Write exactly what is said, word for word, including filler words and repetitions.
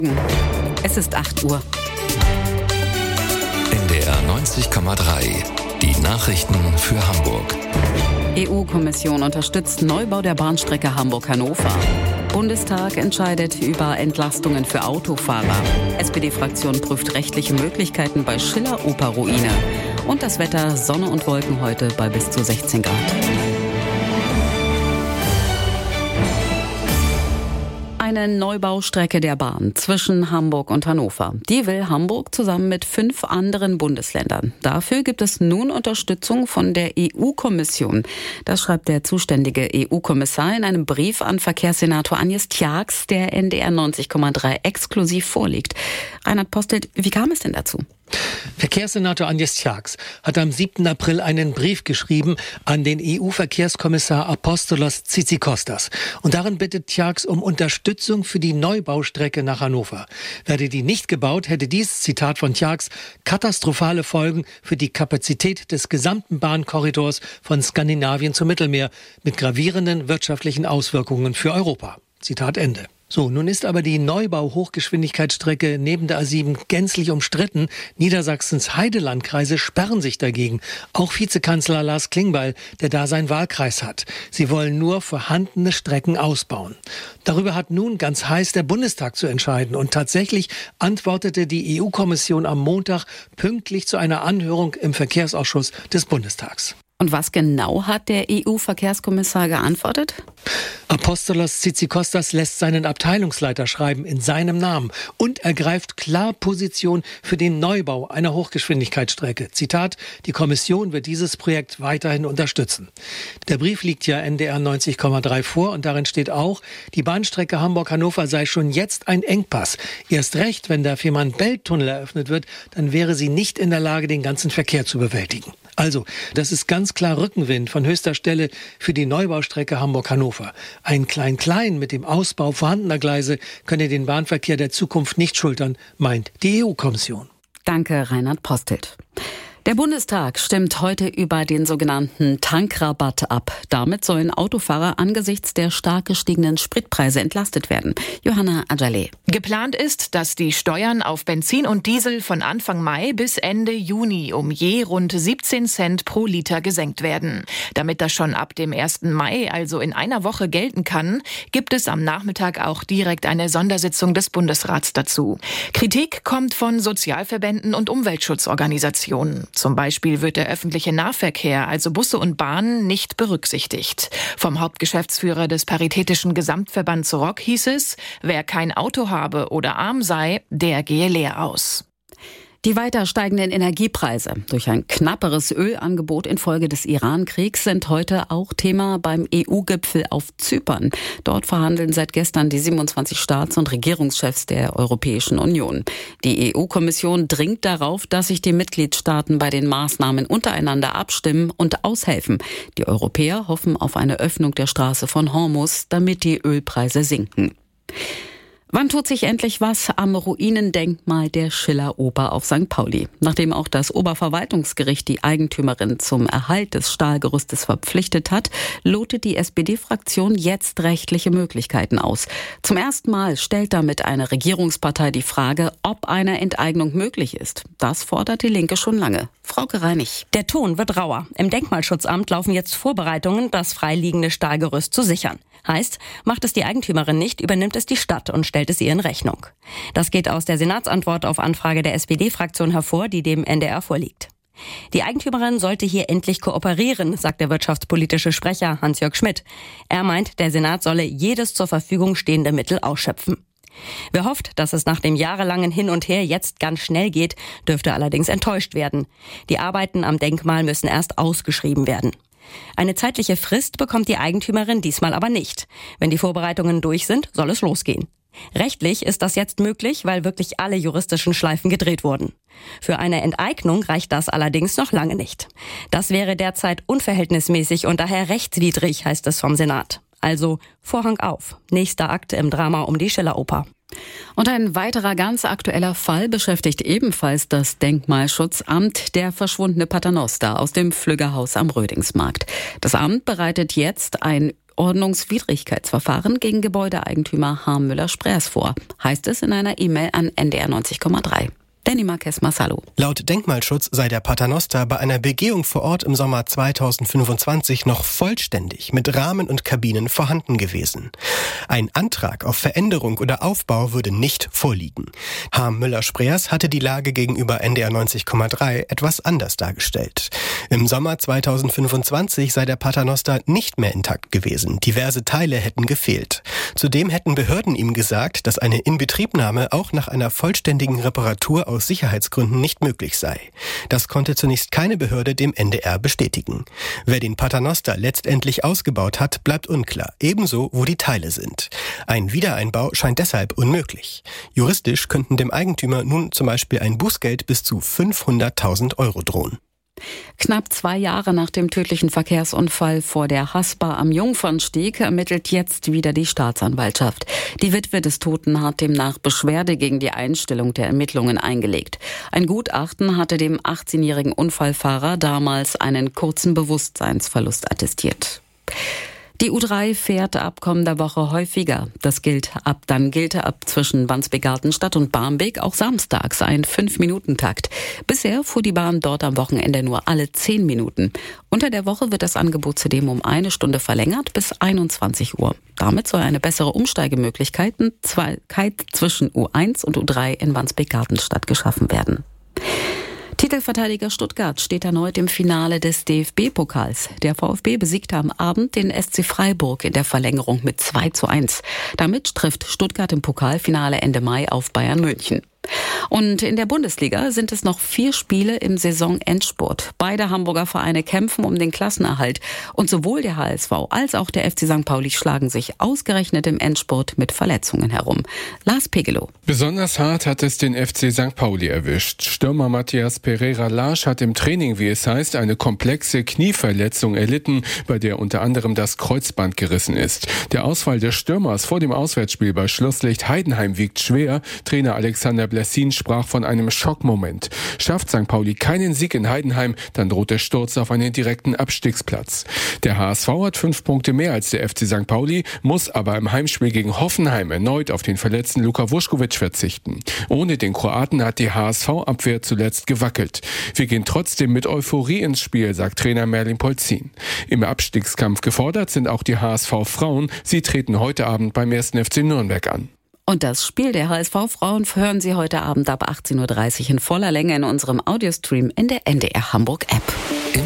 Es ist acht Uhr. N D R neunzig Komma drei. Die Nachrichten für Hamburg. E U-Kommission unterstützt Neubau der Bahnstrecke Hamburg-Hannover. Bundestag entscheidet über Entlastungen für Autofahrer. S P D-Fraktion prüft rechtliche Möglichkeiten bei Schiller-Oper-Ruine. Und das Wetter: Sonne und Wolken heute bei bis zu sechzehn Grad. Eine Neubaustrecke der Bahn zwischen Hamburg und Hannover. Die will Hamburg zusammen mit fünf anderen Bundesländern. Dafür gibt es nun Unterstützung von der E U-Kommission. Das schreibt der zuständige E U-Kommissar in einem Brief an Verkehrssenator Agnes Tjax, der N D R neunzig Komma drei exklusiv vorliegt. Reinhard Postelt, wie kam es denn dazu? Verkehrssenator Agnes Tjax hat am siebten April einen Brief geschrieben an den E U-Verkehrskommissar Apostolos Tzitzikostas. Und darin bittet Tjax um Unterstützung für die Neubaustrecke nach Hannover. Werde die nicht gebaut, hätte dies, Zitat von Tjax, katastrophale Folgen für die Kapazität des gesamten Bahnkorridors von Skandinavien zum Mittelmeer mit gravierenden wirtschaftlichen Auswirkungen für Europa. Zitat Ende. So, nun ist aber die Neubau-Hochgeschwindigkeitsstrecke neben der A sieben gänzlich umstritten. Niedersachsens Heidelandkreise sperren sich dagegen. Auch Vizekanzler Lars Klingbeil, der da seinen Wahlkreis hat. Sie wollen nur vorhandene Strecken ausbauen. Darüber hat nun ganz heiß der Bundestag zu entscheiden. Und tatsächlich antwortete die E U-Kommission am Montag pünktlich zu einer Anhörung im Verkehrsausschuss des Bundestags. Und was genau hat der E U-Verkehrskommissar geantwortet? Apostolos Tzitzikostas lässt seinen Abteilungsleiter schreiben in seinem Namen und ergreift klar Position für den Neubau einer Hochgeschwindigkeitsstrecke. Zitat: Die Kommission wird dieses Projekt weiterhin unterstützen. Der Brief liegt ja N D R neunzig Komma drei vor und darin steht auch, die Bahnstrecke Hamburg-Hannover sei schon jetzt ein Engpass. Erst recht, wenn der Fehmarn-Belt-Tunnel eröffnet wird, dann wäre sie nicht in der Lage, den ganzen Verkehr zu bewältigen. Also, das ist ganz klar Rückenwind von höchster Stelle für die Neubaustrecke Hamburg-Hannover. Ein Klein-Klein mit dem Ausbau vorhandener Gleise könne den Bahnverkehr der Zukunft nicht schultern, meint die E U-Kommission. Danke, Reinhard Postelt. Der Bundestag stimmt heute über den sogenannten Tankrabatt ab. Damit sollen Autofahrer angesichts der stark gestiegenen Spritpreise entlastet werden. Johanna Adjaleh. Geplant ist, dass die Steuern auf Benzin und Diesel von Anfang Mai bis Ende Juni um je rund siebzehn Cent pro Liter gesenkt werden. Damit das schon ab dem ersten Mai, also in einer Woche, gelten kann, gibt es am Nachmittag auch direkt eine Sondersitzung des Bundesrats dazu. Kritik kommt von Sozialverbänden und Umweltschutzorganisationen. Zum Beispiel wird der öffentliche Nahverkehr, also Busse und Bahnen, nicht berücksichtigt. Vom Hauptgeschäftsführer des Paritätischen Gesamtverbands R O C hieß es, wer kein Auto habe oder arm sei, der gehe leer aus. Die weiter steigenden Energiepreise durch ein knapperes Ölangebot infolge des Iran-Kriegs sind heute auch Thema beim E U-Gipfel auf Zypern. Dort verhandeln seit gestern die siebenundzwanzig Staats- und Regierungschefs der Europäischen Union. Die E U-Kommission dringt darauf, dass sich die Mitgliedstaaten bei den Maßnahmen untereinander abstimmen und aushelfen. Die Europäer hoffen auf eine Öffnung der Straße von Hormuz, damit die Ölpreise sinken. Wann tut sich endlich was am Ruinendenkmal der Schiller-Oper auf Sankt Pauli? Nachdem auch das Oberverwaltungsgericht die Eigentümerin zum Erhalt des Stahlgerüstes verpflichtet hat, lotet die S P D-Fraktion jetzt rechtliche Möglichkeiten aus. Zum ersten Mal stellt damit eine Regierungspartei die Frage, ob eine Enteignung möglich ist. Das fordert die Linke schon lange. Frauke Reinig. Der Ton wird rauer. Im Denkmalschutzamt laufen jetzt Vorbereitungen, das freiliegende Stahlgerüst zu sichern. Heißt, macht es die Eigentümerin nicht, übernimmt es die Stadt und stellt es ihr in Rechnung. Das geht aus der Senatsantwort auf Anfrage der S P D-Fraktion hervor, die dem N D R vorliegt. Die Eigentümerin sollte hier endlich kooperieren, sagt der wirtschaftspolitische Sprecher Hans-Jörg Schmidt. Er meint, der Senat solle jedes zur Verfügung stehende Mittel ausschöpfen. Wer hofft, dass es nach dem jahrelangen Hin und Her jetzt ganz schnell geht, dürfte allerdings enttäuscht werden. Die Arbeiten am Denkmal müssen erst ausgeschrieben werden. Eine zeitliche Frist bekommt die Eigentümerin diesmal aber nicht. Wenn die Vorbereitungen durch sind, soll es losgehen. Rechtlich ist das jetzt möglich, weil wirklich alle juristischen Schleifen gedreht wurden. Für eine Enteignung reicht das allerdings noch lange nicht. Das wäre derzeit unverhältnismäßig und daher rechtswidrig, heißt es vom Senat. Also Vorhang auf. Nächster Akt im Drama um die Schiller-Oper. Und ein weiterer ganz aktueller Fall beschäftigt ebenfalls das Denkmalschutzamt, der verschwundene Paternoster aus dem Flüggerhaus am Rödingsmarkt. Das Amt bereitet jetzt ein Ordnungswidrigkeitsverfahren gegen Gebäudeeigentümer Harm Müller-Spreers vor, heißt es in einer E-Mail an N D R neunzig Komma drei. Danny Marquez Massalo. Laut Denkmalschutz sei der Paternoster bei einer Begehung vor Ort im Sommer zweitausendfünfundzwanzig noch vollständig mit Rahmen und Kabinen vorhanden gewesen. Ein Antrag auf Veränderung oder Aufbau würde nicht vorliegen. Harm Müller-Spreers hatte die Lage gegenüber N D R neunzig Komma drei etwas anders dargestellt. Im Sommer zweitausendfünfundzwanzig sei der Paternoster nicht mehr intakt gewesen. Diverse Teile hätten gefehlt. Zudem hätten Behörden ihm gesagt, dass eine Inbetriebnahme auch nach einer vollständigen Reparatur aus Sicherheitsgründen nicht möglich sei. Das konnte zunächst keine Behörde dem N D R bestätigen. Wer den Paternoster letztendlich ausgebaut hat, bleibt unklar. Ebenso, wo die Teile sind. Ein Wiedereinbau scheint deshalb unmöglich. Juristisch könnten dem Eigentümer nun zum Beispiel ein Bußgeld bis zu fünfhunderttausend Euro drohen. Knapp zwei Jahre nach dem tödlichen Verkehrsunfall vor der Haspa am Jungfernstieg ermittelt jetzt wieder die Staatsanwaltschaft. Die Witwe des Toten hat demnach Beschwerde gegen die Einstellung der Ermittlungen eingelegt. Ein Gutachten hatte dem achtzehnjährigen Unfallfahrer damals einen kurzen Bewusstseinsverlust attestiert. Die U drei fährt ab kommender Woche häufiger. Das gilt ab, dann gilt ab zwischen Wandsbek-Gartenstadt und Barmbek auch samstags ein fünf-Minuten-Takt. Bisher fuhr die Bahn dort am Wochenende nur alle zehn Minuten. Unter der Woche wird das Angebot zudem um eine Stunde verlängert bis einundzwanzig Uhr. Damit soll eine bessere Umsteigemöglichkeit zwischen U eins und U drei in Wandsbek-Gartenstadt geschaffen werden. Titelverteidiger Stuttgart steht erneut im Finale des D F B-Pokals. Der VfB besiegte am Abend den S C Freiburg in der Verlängerung mit zwei zu eins. Damit trifft Stuttgart im Pokalfinale Ende Mai auf Bayern München. Und in der Bundesliga sind es noch vier Spiele im Saisonendspurt. Beide Hamburger Vereine kämpfen um den Klassenerhalt. Und sowohl der H S V als auch der F C Sankt Pauli schlagen sich ausgerechnet im Endspurt mit Verletzungen herum. Lars Pegelow. Besonders hart hat es den F C Sankt Pauli erwischt. Stürmer Matthias Pereira-Larsch hat im Training, wie es heißt, eine komplexe Knieverletzung erlitten, bei der unter anderem das Kreuzband gerissen ist. Der Ausfall des Stürmers vor dem Auswärtsspiel bei Schlusslicht Heidenheim wiegt schwer. Trainer Alexander Blessin sprach von einem Schockmoment. Schafft Sankt Pauli keinen Sieg in Heidenheim, dann droht der Sturz auf einen direkten Abstiegsplatz. Der H S V hat fünf Punkte mehr als der F C Sankt Pauli, muss aber im Heimspiel gegen Hoffenheim erneut auf den verletzten Luka Vuskovic verzichten. Ohne den Kroaten hat die H S V-Abwehr zuletzt gewackelt. Wir gehen trotzdem mit Euphorie ins Spiel, sagt Trainer Merlin Polzin. Im Abstiegskampf gefordert sind auch die H S V-Frauen. Sie treten heute Abend beim ersten F C Nürnberg an. Und das Spiel der H S V-Frauen hören Sie heute Abend ab achtzehn Uhr dreißig in voller Länge in unserem Audiostream in der N D R Hamburg-App.